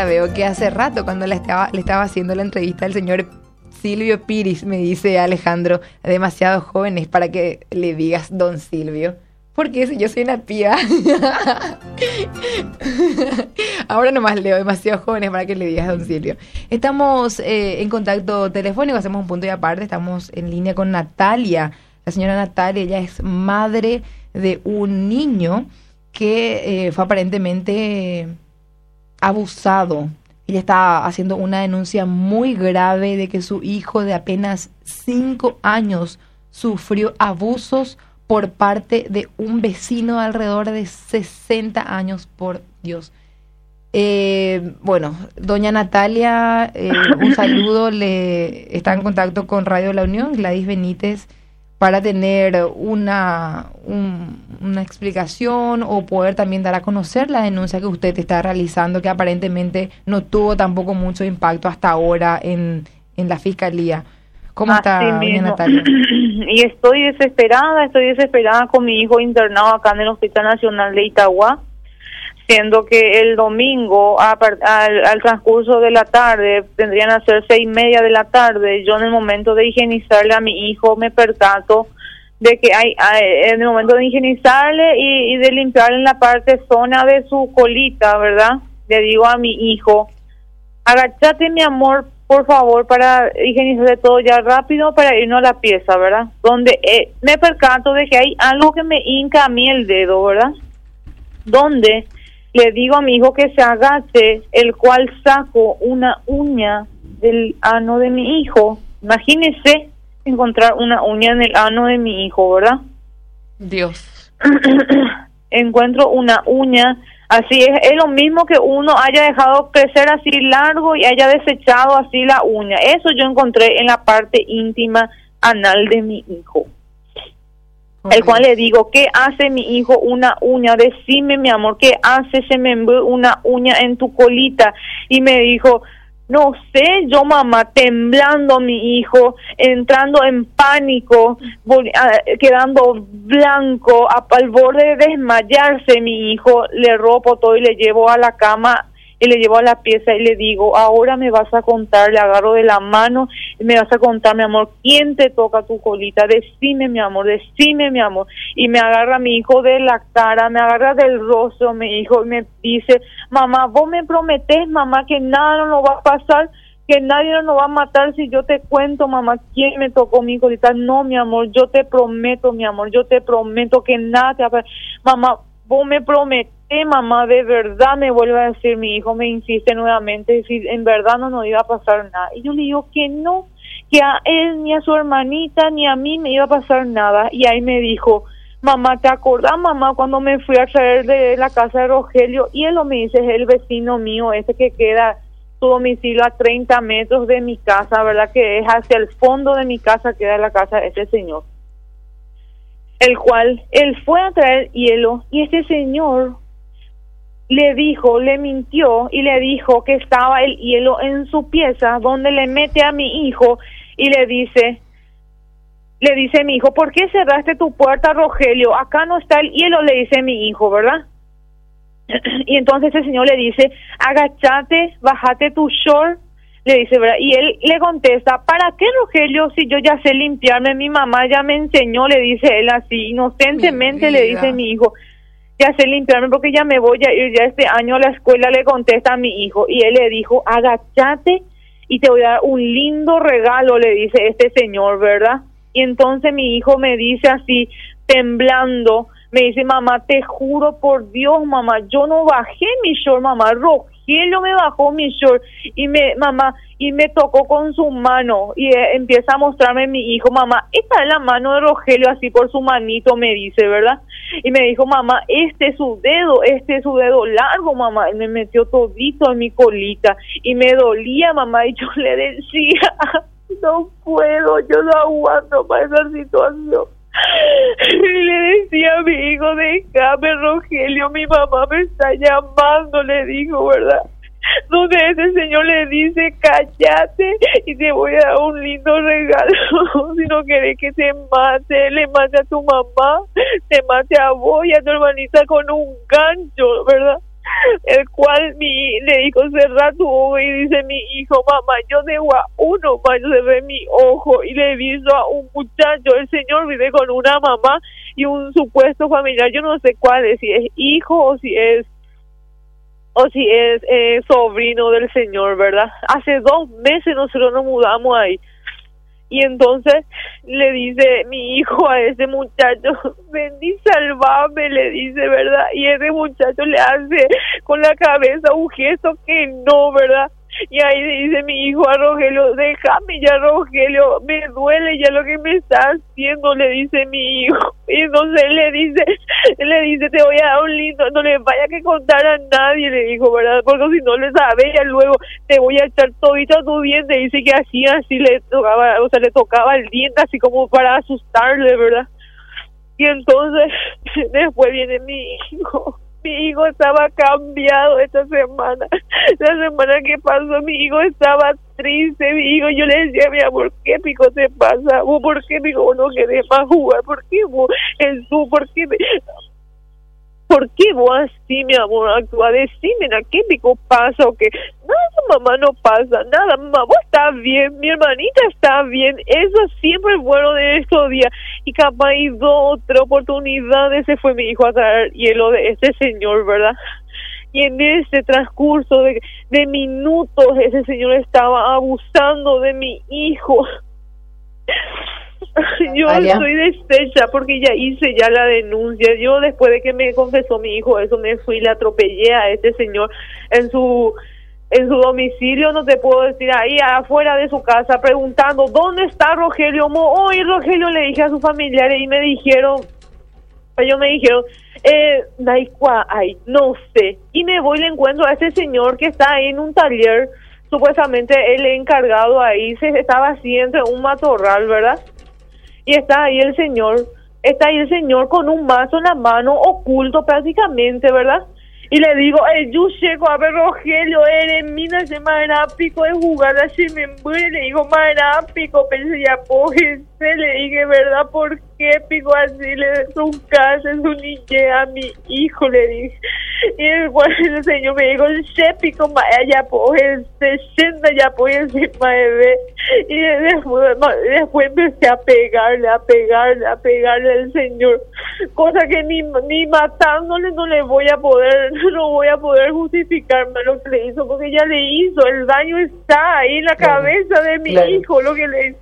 ya veo que hace rato cuando le estaba haciendo la entrevista al señor Silvio Piris, me dice Alejandro, demasiado jóvenes para que le digas don Silvio. Porque si yo soy una piba. Ahora nomás leo, demasiado jóvenes para que le digas don Silvio. Estamos en contacto telefónico, hacemos un punto y aparte, estamos en línea con Natalia. La señora Natalia, ella es madre de un niño que fue aparentemente abusado. Ella está haciendo una denuncia muy grave de que su hijo de apenas 5 años sufrió abusos por parte de un vecino de alrededor de 60 años, por Dios. Bueno, doña Natalia, un saludo, está en contacto con Radio La Unión, Gladys Benítez, para tener una explicación o poder también dar a conocer la denuncia que usted está realizando, que aparentemente no tuvo tampoco mucho impacto hasta ahora en la Fiscalía. ¿Cómo está, doña Natalia? Y estoy desesperada con mi hijo internado acá en el Hospital Nacional de Itagua, siendo que el domingo, al transcurso de la tarde, tendrían a ser 6:30 de la tarde, yo en el momento de higienizarle a mi hijo me percato de que en el momento de higienizarle y de limpiarle en la zona de su colita, ¿verdad? Le digo a mi hijo, agachate mi amor, por favor, para higienizarle todo ya rápido para irnos a la pieza, ¿verdad? Donde me percato de que hay algo que me hinca a mí el dedo, ¿verdad? Donde le digo a mi hijo que se agache, el cual saco una uña del ano de mi hijo. Imagínese encontrar una uña en el ano de mi hijo, ¿verdad? Dios. Encuentro una uña, así es lo mismo que uno haya dejado crecer así largo y haya desechado así la uña. Eso yo encontré en la parte íntima anal de mi hijo. El cual le digo, ¿qué hace mi hijo una uña? Decime, mi amor, ¿qué hace ese membrú una uña en tu colita? Y me dijo, no sé, yo mamá, temblando mi hijo, entrando en pánico, quedando blanco, al borde de desmayarse mi hijo, le ropo todo y le llevo a la cama y le llevo a la pieza y le digo, ahora me vas a contar, le agarro de la mano y me vas a contar, mi amor, ¿quién te toca tu colita? Decime, mi amor, y me agarra mi hijo de la cara, me agarra del rostro mi hijo y me dice, mamá, vos me prometés, mamá, que nada no nos va a pasar, que nadie nos va a matar si yo te cuento, mamá, quién me tocó mi colita. No, mi amor, yo te prometo, mi amor, yo te prometo que nada te va a pasar. Mamá, vos me prometés, mamá, de verdad, me vuelve a decir mi hijo, me insiste nuevamente, si en verdad no nos iba a pasar nada. Y yo le digo que no, que a él, ni a su hermanita, ni a mí me iba a pasar nada. Y ahí me dijo, mamá, ¿te acordás, mamá, cuando me fui a traer de la casa de Rogelio? Y él me dice, es el vecino mío, ese que queda su domicilio a 30 metros de mi casa, ¿verdad? Que es hacia el fondo de mi casa, queda la casa de ese señor. El cual, él fue a traer hielo y ese señor le mintió y le dijo que estaba el hielo en su pieza, donde le mete a mi hijo y le dice mi hijo, ¿por qué cerraste tu puerta, Rogelio? Acá no está el hielo, le dice mi hijo, ¿verdad? Y entonces el señor le dice, agachate, bájate tu short, le dice, ¿verdad? Y él le contesta, ¿para qué, Rogelio? Si yo ya sé limpiarme, mi mamá ya me enseñó, le dice él así, inocentemente le dice mi hijo, ya sé limpiarme porque ya me voy a ir ya este año a la escuela, le contesta a mi hijo. Y él le dijo, agachate y te voy a dar un lindo regalo, le dice este señor, ¿verdad? Y entonces mi hijo me dice así, temblando, me dice, mamá, te juro por Dios, mamá, yo no bajé mi short, mamá, Rogelio me bajó mi short y me tocó con su mano y empieza a mostrarme mi hijo, mamá, esta es la mano de Rogelio, así por su manito, me dice, ¿verdad? Y me dijo, mamá, este es su dedo largo, mamá, y me metió todito en mi colita y me dolía, mamá, y yo le decía, no puedo, yo no aguanto para esa situación. Y le decía a mi hijo, déjame, Rogelio, mi mamá me está llamando, le dijo, ¿verdad? Donde ese señor le dice, cállate y te voy a dar un lindo regalo, si no querés que te mate, le mate a tu mamá, te mate a vos y a tu hermanita con un gancho, ¿verdad? el cual le dijo cerrar tu ojo y dice mi hijo, mamá, yo debo a uno más, yo cerré mi ojo y le aviso a un muchacho, el señor vive con una mamá y un supuesto familiar, yo no sé cuál es, si es hijo o si es sobrino del señor, ¿verdad? Hace 2 meses nosotros nos mudamos ahí. Y entonces le dice mi hijo a ese muchacho, vení, salvame, le dice, ¿verdad? Y ese muchacho le hace con la cabeza un gesto que no, ¿verdad? Y ahí le dice mi hijo a Rogelio, déjame ya, Rogelio, me duele ya lo que me está haciendo, le dice mi hijo. Y entonces le dice, te voy a dar un lindo, no le vaya que contar a nadie, le dijo, ¿verdad? Porque si no le sabe, ya luego te voy a echar todito tu diente. Dice que así le tocaba, o sea, le tocaba el diente así como para asustarle, ¿verdad? Y entonces después viene mi hijo. Mi hijo estaba cambiado esta semana. La semana que pasó, mi hijo estaba triste. Mi hijo, yo le decía, mi amor, ¿qué pico te pasa? ¿Vos por qué, pico, vos no querés más jugar? ¿Por qué vos, Jesús, ¿por qué vos así, mi amor, actúa? Decime, ¿qué pico pasa o qué? Nada, mamá, no pasa nada. Mamá, vos estás bien, mi hermanita está bien. Eso siempre es bueno de estos días. Y capaz y otra oportunidad, ese fue mi hijo a traer hielo de este señor, ¿verdad? Y en ese transcurso de minutos, ese señor estaba abusando de mi hijo. Yo estoy deshecha porque ya hice ya la denuncia. Yo, después de que me confesó mi hijo eso, me fui y le atropellé a este señor en su domicilio, no te puedo decir, ahí afuera de su casa, preguntando ¿dónde está Rogelio? Hoy Rogelio, le dije a sus familiares y ellos me dijeron Daikua, ay, no sé. Y me voy y le encuentro a ese señor que está ahí en un taller, supuestamente el encargado ahí, se estaba así entre un matorral, ¿verdad? Y está ahí el señor con un mazo en la mano, oculto prácticamente, ¿verdad? Y le digo, yo llego a ver Rogelio, mina se pico de jugar, así me muere, le digo, pico, pensé ya, le dije, ¿verdad? ¿Por qué pico así? Le su casa, su niñez a mi hijo, le dije. Y el señor me dijo, pico, ya, 60 ya, encima de ver. Y después empecé a pegarle al señor, cosa que ni matándole no voy a poder justificarme lo que le hizo, porque ya le hizo, el daño está ahí en la cabeza de mi hijo, lo que le hizo.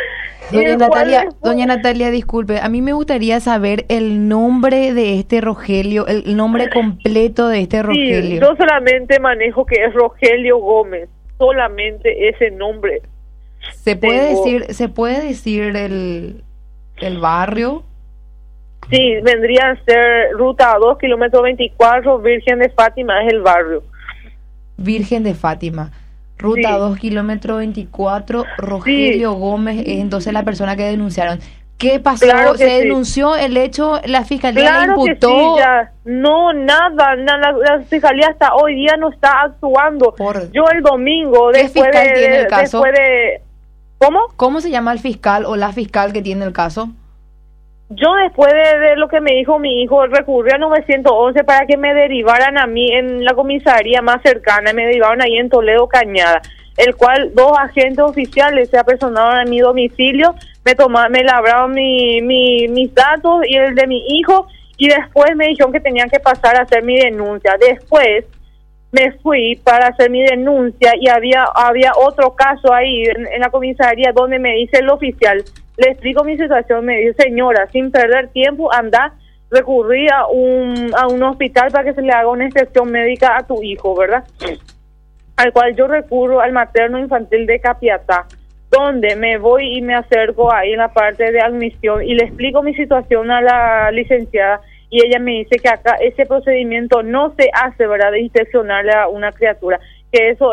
Doña Natalia, disculpe, a mí me gustaría saber el nombre de este Rogelio, el nombre completo de este Rogelio. Sí, yo solamente manejo que es Rogelio Gómez, solamente ese nombre. ¿Se puede decir el barrio? Sí, vendría a ser Ruta 2, kilómetro 24, Virgen de Fátima es el barrio. Virgen de Fátima. Ruta 2, kilómetro 24, Rogelio Gómez es entonces la persona que denunciaron. ¿Qué pasó? Claro que ¿Se denunció el hecho? ¿La fiscalía le imputó? Que sí, ya. No, nada, la fiscalía hasta hoy día no está actuando. Yo el domingo, ¿Qué fiscal tiene el caso? ¿Cómo? ¿Cómo se llama el fiscal o la fiscal que tiene el caso? Yo, después de lo que me dijo mi hijo, recurrí a 911 para que me derivaran a mí en la comisaría más cercana. Me derivaron ahí en Toledo, Cañada, el cual 2 agentes oficiales se apersonaron a mi domicilio, me labraron mis datos y el de mi hijo, y después me dijeron que tenían que pasar a hacer mi denuncia. Después me fui para hacer mi denuncia y había otro caso ahí en la comisaría donde me dice el oficial, le explico mi situación, me dice, señora, sin perder tiempo, anda, recurrí a un hospital para que se le haga una inspección médica a tu hijo, ¿verdad? Al cual yo recurro al materno infantil de Capiatá, donde me voy y me acerco ahí en la parte de admisión y le explico mi situación a la licenciada, y ella me dice que acá ese procedimiento no se hace, ¿verdad?, de inspeccionarle a una criatura, que eso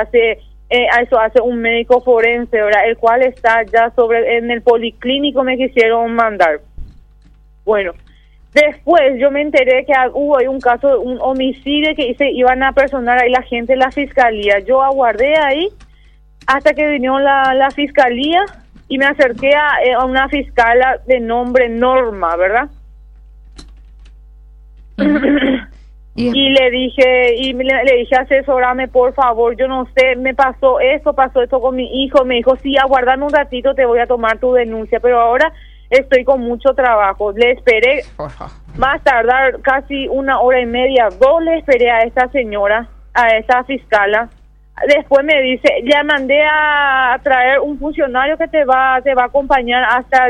hace un médico forense, ¿verdad?, el cual está ya en el policlínico, me quisieron mandar. Bueno, después yo me enteré que hubo un caso, un homicidio que iban a personar ahí la gente de la fiscalía. Yo aguardé ahí hasta que vinieron la fiscalía y me acerqué a una fiscala de nombre Norma, ¿verdad? Y le dije, asesorame por favor, yo no sé, me pasó esto con mi hijo. Me dijo, sí, aguardame un ratito, te voy a tomar tu denuncia, pero ahora estoy con mucho trabajo. Le esperé, más tardar casi 1 hora y media, 2 le esperé a esta señora, a esta fiscala. Después me dice, ya mandé a traer un funcionario que te va a acompañar hasta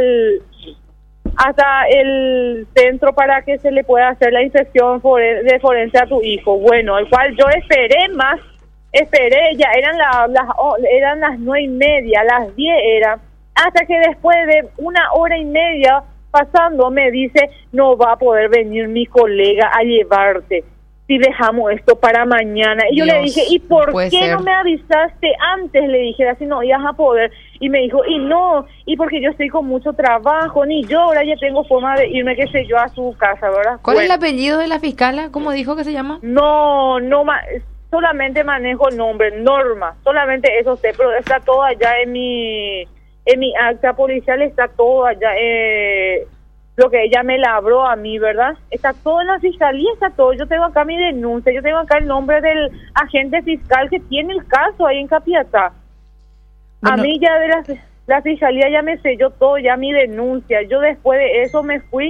el centro para que se le pueda hacer la inspección de forense a tu hijo. Bueno, el cual yo esperé, ya eran las 9:30, las 10 era, hasta que después de 1 hora y media pasando me dice, no va a poder venir mi colega a llevarte si dejamos esto para mañana. Y yo le dije, ¿y por qué no me avisaste antes? Le dije, así no ibas a poder. Y me dijo, y porque yo estoy con mucho trabajo, ni yo ahora ya tengo forma de irme, qué sé yo, a su casa, ¿verdad? ¿Cuál es el apellido de la fiscala? ¿Cómo dijo que se llama? Solamente manejo el nombre, Norma, solamente eso sé, pero está todo allá en mi acta policial, está todo allá, lo que ella me labró a mí, ¿verdad? Está todo en la fiscalía, está todo. Yo tengo acá mi denuncia, yo tengo acá el nombre del agente fiscal que tiene el caso ahí en Capiatá. Bueno, a mí ya de la fiscalía ya me selló todo, ya mi denuncia. Yo después de eso me fui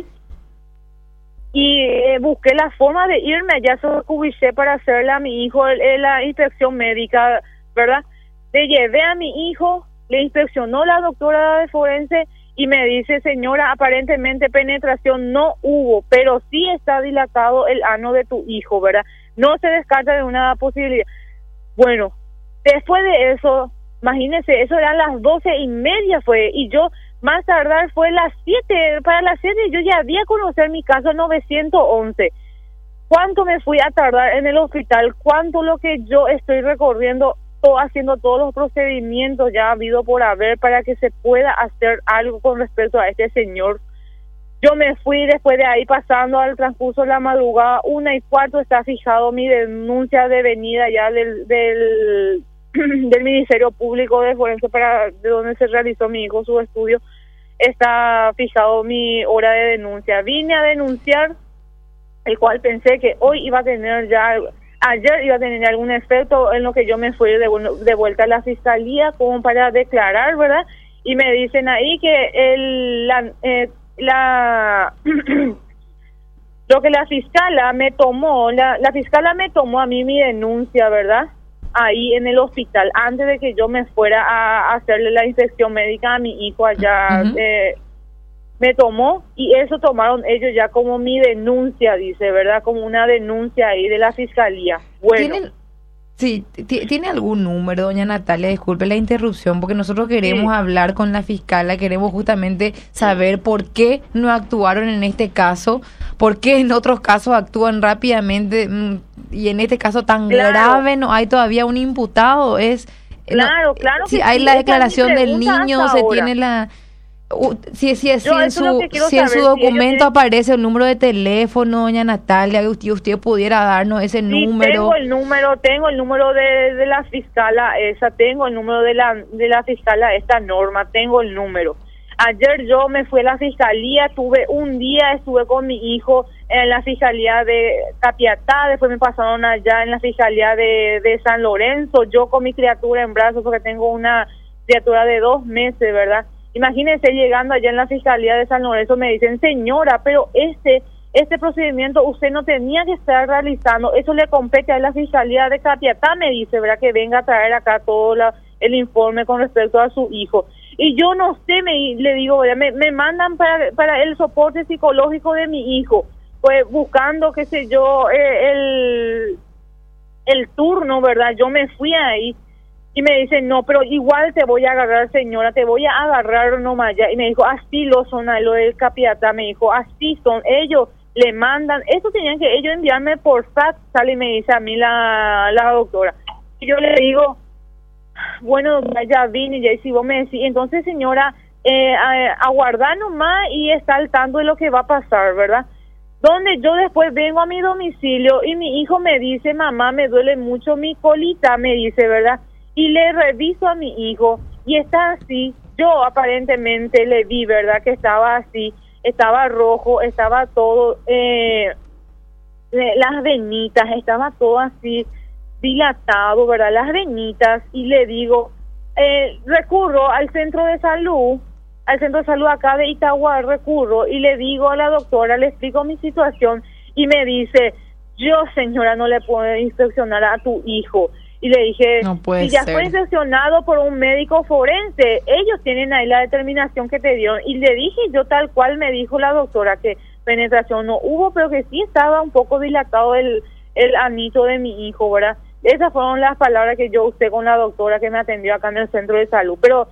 y busqué la forma de irme allá a Cubiché para hacerle a mi hijo la inspección médica, ¿verdad? Le llevé a mi hijo, le inspeccionó la doctora de forense y me dice, señora, aparentemente penetración no hubo, pero sí está dilatado el ano de tu hijo, ¿verdad? No se descarta de una posibilidad. Bueno, después de eso, imagínense, eso eran las 12:30 fue, y yo más tardar fue las 7, para las 7 yo ya había conocido mi caso 911. ¿Cuánto me fui a tardar en el hospital? ¿Cuánto lo que yo estoy recorriendo? Haciendo todos los procedimientos ya habido por haber para que se pueda hacer algo con respecto a este señor. Yo me fui después de ahí, pasando al transcurso de la madrugada, 1:15 está fijado mi denuncia de venida ya del Ministerio Público de Forense, de donde se realizó mi hijo su estudio. Está fijado mi hora de denuncia. Vine a denunciar, el cual pensé que hoy iba a tener ya... Ayer iba a tener algún efecto en lo que yo me fui de vuelta a la fiscalía como para declarar, ¿verdad? Y me dicen ahí que lo que la fiscala me tomó, la fiscala me tomó a mí mi denuncia, ¿verdad? Ahí en el hospital, antes de que yo me fuera a hacerle la inspección médica a mi hijo allá. Me tomó y eso tomaron ellos ya como mi denuncia, dice, ¿verdad? Como una denuncia ahí de la fiscalía. Bueno. ¿Tiene algún número, doña Natalia? Disculpe la interrupción, porque nosotros queremos hablar con la fiscala, queremos justamente saber por qué no actuaron en este caso, por qué en otros casos actúan rápidamente y en este caso tan grave no hay todavía un imputado. Claro. Si hay la declaración del niño, se tiene la... Si en su documento aparece el número de teléfono, doña Natalia, que usted pudiera darnos ese número. Tengo el número de la fiscala esa, tengo el número de la fiscala esta Norma, tengo el número. Ayer yo me fui a la fiscalía, estuve con mi hijo en la fiscalía de Capiatá, después me pasaron allá en la fiscalía de San Lorenzo, yo con mi criatura en brazos porque tengo una criatura de 2 meses, ¿verdad? Imagínense, llegando allá en la fiscalía de San Lorenzo me dicen, señora, pero este procedimiento usted no tenía que estar realizando, eso le compete a la fiscalía de Capiatá, me dice, ¿verdad? Que venga a traer acá todo el informe con respecto a su hijo. Y yo no sé, le digo, ¿verdad? Me mandan para el soporte psicológico de mi hijo, pues buscando, qué sé yo, el turno, ¿verdad? Yo me fui ahí. Y me dice, no, pero igual te voy a agarrar, señora, te voy a agarrar nomás ya. Y me dijo, así lo son, lo del Capiatá, me dijo, así son. Ellos le mandan, eso tenían que ellos enviarme por fax, sale y me dice a mí la doctora. Y yo le digo, bueno, ya vine, ya, y si vos me decís, entonces señora, aguardar nomás y está al tanto de lo que va a pasar, ¿verdad? Donde yo después vengo a mi domicilio y mi hijo me dice, mamá, me duele mucho mi colita, me dice, ¿verdad? Y le reviso a mi hijo y está así. Yo aparentemente le vi, ¿verdad? Que estaba así, estaba rojo, estaba todo las venitas, estaba todo así dilatado, ¿verdad? Las venitas, y le digo, recurro al centro de salud acá de Itagua, recurro y le digo a la doctora, le explico mi situación y me dice, yo señora no le puedo inspeccionar a tu hijo. Y le dije, no puede si ya ser. fue inspeccionado por un médico forense, ellos tienen ahí la determinación que te dieron. Y le dije yo tal cual me dijo la doctora, que penetración no hubo, pero que sí estaba un poco dilatado el anito de mi hijo, ¿verdad? Esas fueron las palabras que yo usé con la doctora que me atendió acá en el centro de salud. Pero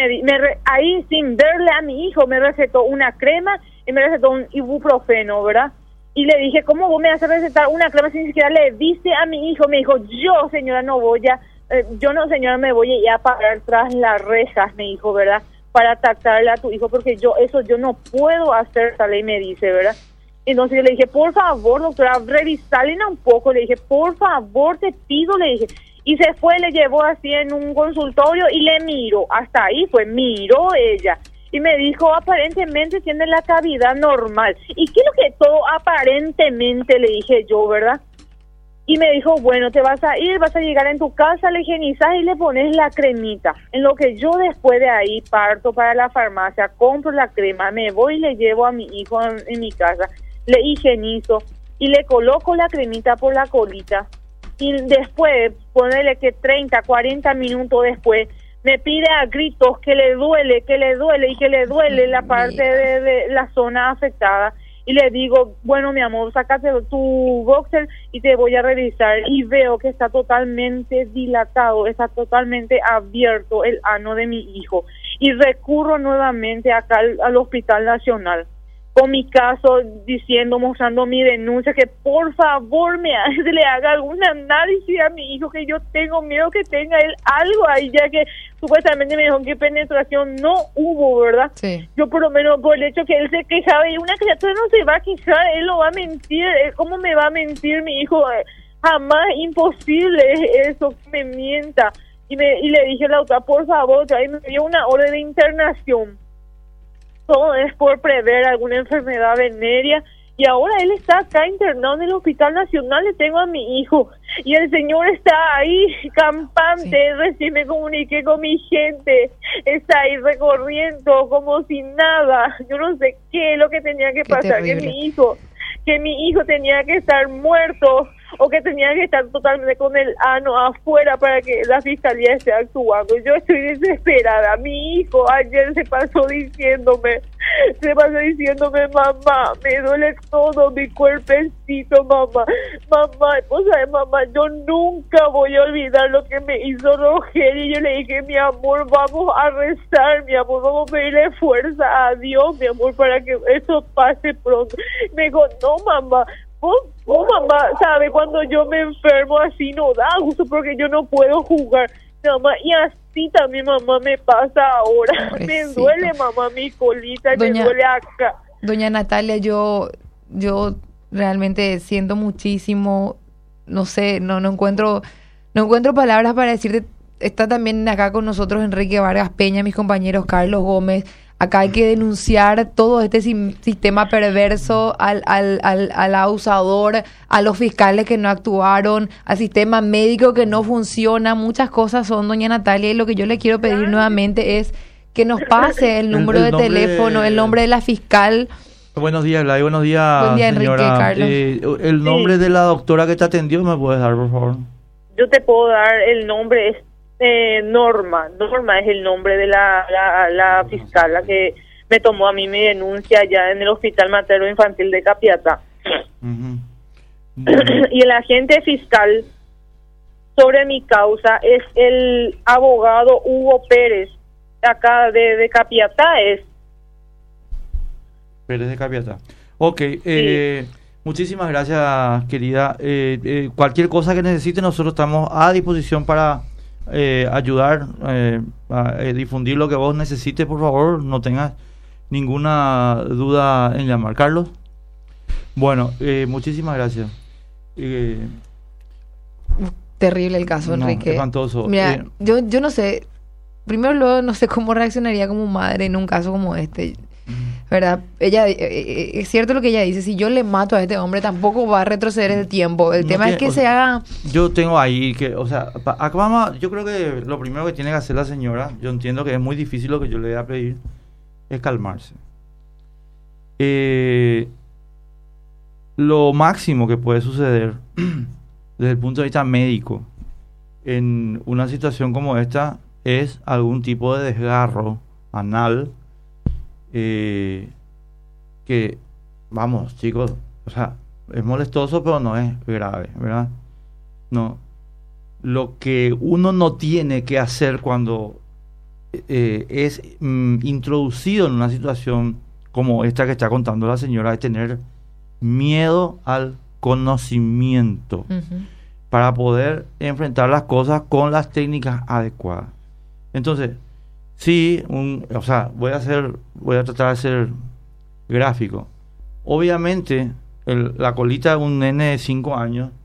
ahí sin verle a mi hijo me recetó una crema y me recetó un ibuprofeno, ¿verdad? Y le dije, ¿cómo vos me vas a recetar una crema si ni siquiera le dice a mi hijo? Me dijo, yo señora no voy a, yo no señora me voy a ir a parar tras las rejas, me dijo, ¿verdad? Para atacarle a tu hijo, porque yo no puedo hacer, tal y me dice, ¿verdad? Entonces yo le dije, por favor, doctora, revisale un poco, le dije, por favor, te pido, le dije. Y se fue, le llevó así en un consultorio y le miró, hasta ahí fue, miró ella. Y me dijo, aparentemente tiene la cavidad normal. ¿Y qué es lo que todo aparentemente? Le dije yo, ¿verdad? Y me dijo, bueno, te vas a ir, vas a llegar en tu casa, le higienizas y le pones la cremita. En lo que yo después de ahí parto para la farmacia, compro la crema, me voy y le llevo a mi hijo en mi casa, le higienizo y le coloco la cremita por la colita. Y después, ponerle que 30, 40 minutos después, me pide a gritos que le duele y que le duele la parte de la zona afectada. Y le digo, bueno, mi amor, sácate tu boxer y te voy a revisar. Y veo que está totalmente dilatado, está totalmente abierto el ano de mi hijo. Y recurro nuevamente acá al Hospital Nacional con mi caso, diciendo, mostrando mi denuncia, que por favor le haga algún análisis a mi hijo, que yo tengo miedo que tenga él algo ahí, ya que supuestamente me dijo que penetración no hubo, ¿verdad? Sí. Yo por lo menos, por el hecho que él se quejaba, y una criatura no se va a quejar, él lo va a mentir, ¿cómo me va a mentir mi hijo? Jamás, imposible eso, que me mienta. Y le dije a la doctora, por favor, ahí me dio una orden de internación. Todo es por prever alguna enfermedad venérea, y ahora él está acá internado en el Hospital Nacional. Le tengo a mi hijo y el señor está ahí campante. Sí. Recién me comuniqué con mi gente, está ahí recorriendo como si nada. Yo no sé qué es lo que tenía que pasar, que mi hijo tenía que estar muerto, o que tenía que estar totalmente con el ano afuera para que la fiscalía esté actuando. Yo estoy desesperada. Mi hijo ayer se pasó diciéndome, mamá, me duele todo mi cuerpecito, mamá, o sea, mamá, yo nunca voy a olvidar lo que me hizo Rogelio. Y yo le dije, mi amor, vamos a rezar, mi amor, vamos a pedirle fuerza a Dios, mi amor, para que eso pase pronto. Me dijo, no, mamá, mamá, ¿sabe? Cuando yo me enfermo así no da gusto, porque yo no puedo jugar, mamá, y así también, mamá, me pasa ahora. Pobrecito. Me duele, mamá, mi colita, me duele acá. Doña Natalia, yo realmente siento muchísimo, no sé, no encuentro palabras para decirte. Está también acá con nosotros Enrique Vargas Peña, mis compañeros Carlos Gómez. Acá hay que denunciar todo este sistema perverso al abusador, a los fiscales que no actuaron, al sistema médico que no funciona. Muchas cosas son, doña Natalia, y lo que yo le quiero pedir nuevamente es que nos pase el número de teléfono, el nombre de la fiscal. Buenos días, Gladys. Buenos días, buen día, Enrique, señora. Carlos. El nombre de la doctora que te atendió, ¿me puedes dar, por favor? Yo te puedo dar el nombre. Norma es el nombre de la fiscal, la que me tomó a mí mi denuncia allá en el Hospital Materno Infantil de Capiatá. Uh-huh. Y el agente fiscal sobre mi causa es el abogado Hugo Pérez, acá de Capiatá es. Pérez de Capiatá. Ok, sí. Muchísimas gracias, querida. Cualquier cosa que necesite, nosotros estamos a disposición para ayudar a difundir lo que vos necesites. Por favor, no tengas ninguna duda en llamar. Carlos. Bueno, muchísimas gracias. Terrible el caso, Enrique. Espantoso. Mira, yo no sé, primero luego no sé cómo reaccionaría como madre en un caso como este. ¿verdad? Ella, es cierto lo que ella dice, si yo le mato a este hombre tampoco va a retroceder el tiempo. El tema es que se haga... Yo tengo ahí que, o sea, acá vamos, yo creo que lo primero que tiene que hacer la señora, yo entiendo que es muy difícil lo que yo le voy a pedir, es calmarse. Lo máximo que puede suceder desde el punto de vista médico en una situación como esta es algún tipo de desgarro anal que, vamos, chicos, o sea, es molestoso pero no es grave, ¿verdad? No. Lo que uno no tiene que hacer cuando es introducido en una situación como esta que está contando la señora es tener miedo al conocimiento para poder enfrentar las cosas con las técnicas adecuadas. Entonces, sí, o sea, voy a tratar de ser gráfico. Obviamente, la colita de un nene de 5 años